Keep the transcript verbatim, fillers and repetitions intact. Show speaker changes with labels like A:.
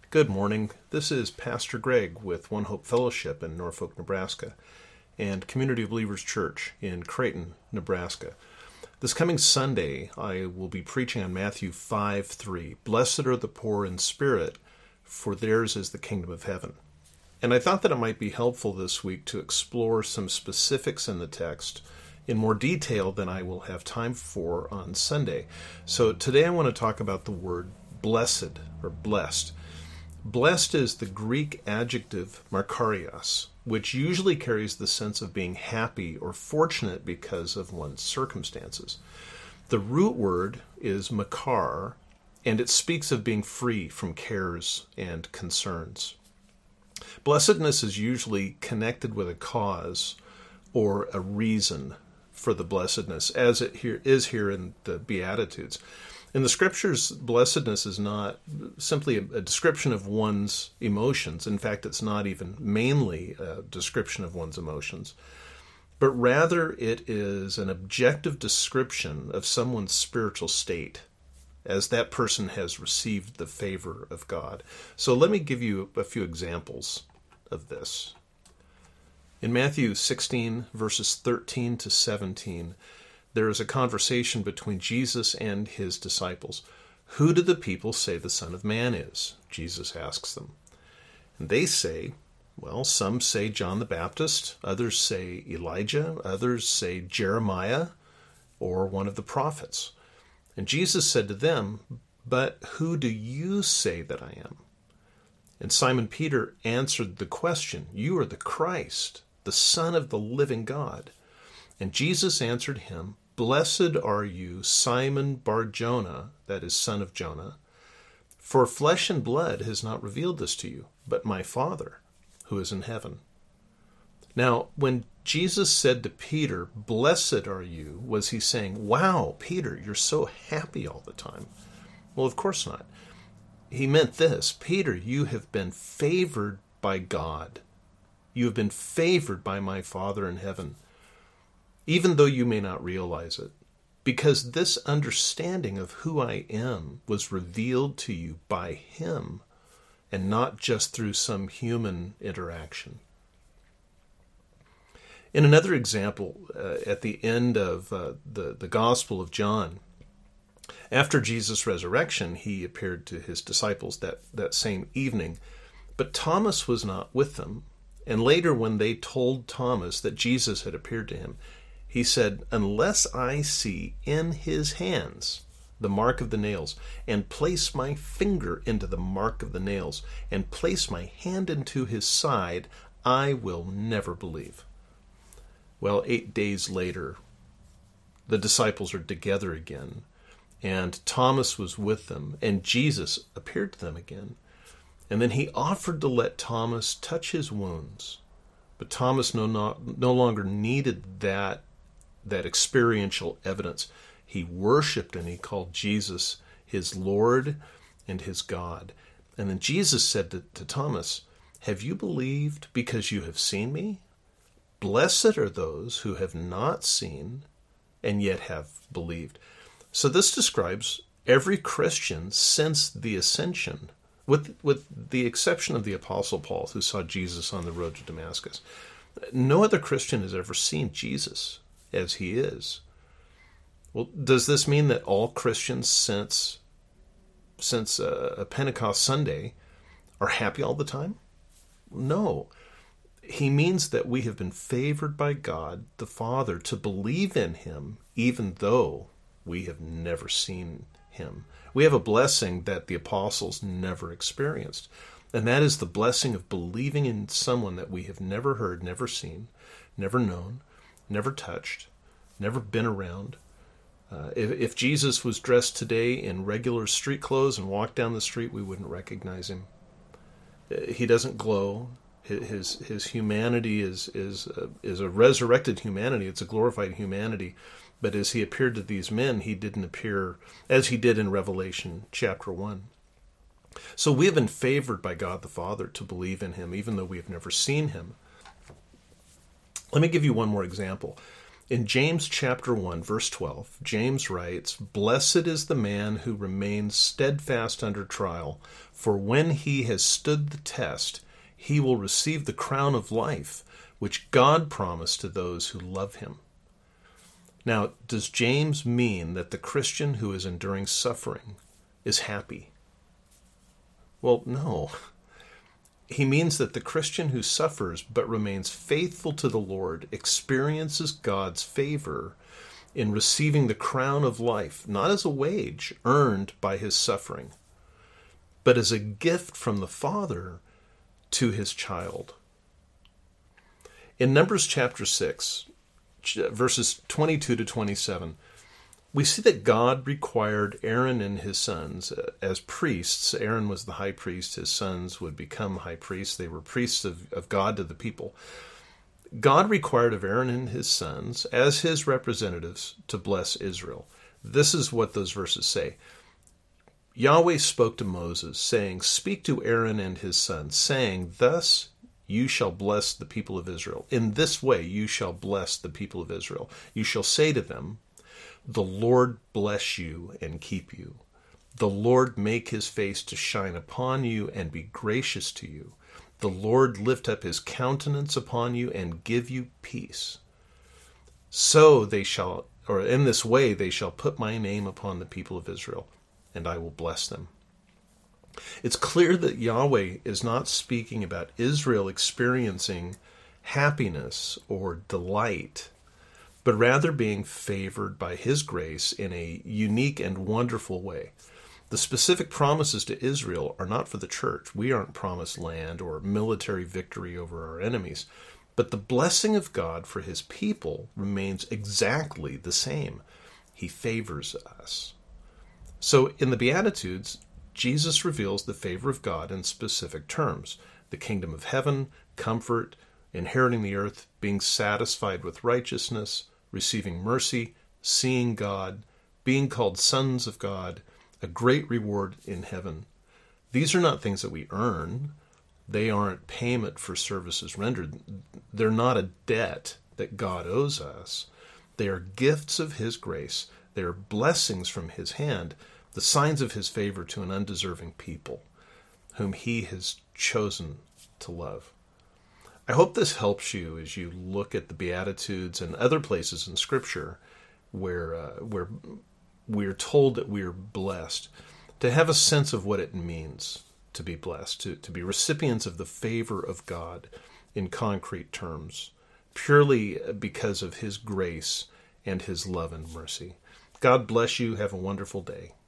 A: Good morning. This is Pastor Greg with One Hope Fellowship in Norfolk, Nebraska, and Community of Believers Church in Creighton, Nebraska. This coming Sunday, I will be preaching on Matthew five three. Blessed are the poor in spirit, for theirs is the kingdom of heaven. And I thought that it might be helpful this week to explore some specifics in the text in more detail than I will have time for on Sunday. So today I want to talk about the word blessed or blessed. Blessed is the Greek adjective makarios, which usually carries the sense of being happy or fortunate because of one's circumstances. The root word is makar, and it speaks of being free from cares and concerns. Blessedness is usually connected with a cause or a reason for the blessedness, as it here is here in the Beatitudes. In the Scriptures, blessedness is not simply a, a description of one's emotions. In fact, it's not even mainly a description of one's emotions, but rather it is an objective description of someone's spiritual state as that person has received the favor of God. So let me give you a few examples of this. In Matthew sixteen, verses thirteen to seventeen, there is a conversation between Jesus and his disciples. Who do the people say the Son of Man is? Jesus asks them. And they say, well, some say John the Baptist, others say Elijah, others say Jeremiah, or one of the prophets. And Jesus said to them, but who do you say that I am? And Simon Peter answered the question, you are the Christ, the Son of the living God. And Jesus answered him, blessed are you, Simon Bar-Jonah, that is, son of Jonah, for flesh and blood has not revealed this to you, but my Father, who is in heaven. Now, when Jesus said to Peter, blessed are you, was he saying, wow, Peter, you're so happy all the time? Well, of course not. He meant this, Peter, you have been favored by God. You have been favored by my Father in heaven, even though you may not realize it, because this understanding of who I am was revealed to you by him and not just through some human interaction. In another example, uh, at the end of uh, the, the Gospel of John, after Jesus' resurrection, he appeared to his disciples that, that same evening, but Thomas was not with them. And later, when they told Thomas that Jesus had appeared to him, he said, unless I see in his hands the mark of the nails, and place my finger into the mark of the nails, and place my hand into his side, I will never believe. Well, eight days later, the disciples are together again, and Thomas was with them, and Jesus appeared to them again. And then he offered to let Thomas touch his wounds, but Thomas no, not, no longer needed that that experiential evidence. He worshiped and he called Jesus his Lord and his God. And then Jesus said to, to Thomas, have you believed because you have seen me? Blessed are those who have not seen and yet have believed. So this describes every Christian since the ascension, with, with the exception of the Apostle Paul, who saw Jesus on the road to Damascus. No other Christian has ever seen Jesus as he is. Well, does this mean that all Christians since since uh, a Pentecost Sunday are happy all the time? No. He means that we have been favored by God the Father to believe in him even though we have never seen him. We have a blessing that the apostles never experienced, and that is the blessing of believing in someone that we have never heard, never seen, never known, never touched, never been around. Uh, if, if Jesus was dressed today in regular street clothes and walked down the street, we wouldn't recognize him. Uh, he doesn't glow. His his humanity is is uh, is a resurrected humanity. It's a glorified humanity. But as he appeared to these men, he didn't appear as he did in Revelation chapter one. So we have been favored by God the Father to believe in him, even though we have never seen him. Let me give you one more example. In James chapter one, verse twelve, James writes, "Blessed is the man who remains steadfast under trial, for when he has stood the test, he will receive the crown of life, which God promised to those who love him." Now, does James mean that the Christian who is enduring suffering is happy? Well, no. He means that the Christian who suffers but remains faithful to the Lord experiences God's favor in receiving the crown of life, not as a wage earned by his suffering, but as a gift from the Father to his child. In Numbers chapter six, verses twenty-two to twenty-seven, we see that God required Aaron and his sons as priests. Aaron was the high priest. His sons would become high priests. They were priests of, of God to the people. God required of Aaron and his sons, as his representatives, to bless Israel. This is what those verses say. Yahweh spoke to Moses, saying, "Speak to Aaron and his sons, saying, Thus you shall bless the people of Israel. In this way you shall bless the people of Israel. You shall say to them, The Lord bless you and keep you. The Lord make his face to shine upon you and be gracious to you. The Lord lift up his countenance upon you and give you peace. So they shall, or in this way they shall put my name upon the people of Israel, and I will bless them." It's clear that Yahweh is not speaking about Israel experiencing happiness or delight, but rather being favored by his grace in a unique and wonderful way. The specific promises to Israel are not for the church. We aren't promised land or military victory over our enemies, but the blessing of God for his people remains exactly the same. He favors us. So in the Beatitudes, Jesus reveals the favor of God in specific terms: the kingdom of heaven, comfort, inheriting the earth, being satisfied with righteousness, receiving mercy, seeing God, being called sons of God, a great reward in heaven. These are not things that we earn. They aren't payment for services rendered. They're not a debt that God owes us. They are gifts of his grace. They are blessings from his hand, the signs of his favor to an undeserving people whom he has chosen to love. I hope this helps you as you look at the Beatitudes and other places in Scripture where uh, where we're told that we're blessed, to have a sense of what it means to be blessed, to, to be recipients of the favor of God in concrete terms, purely because of his grace and his love and mercy. God bless you. Have a wonderful day.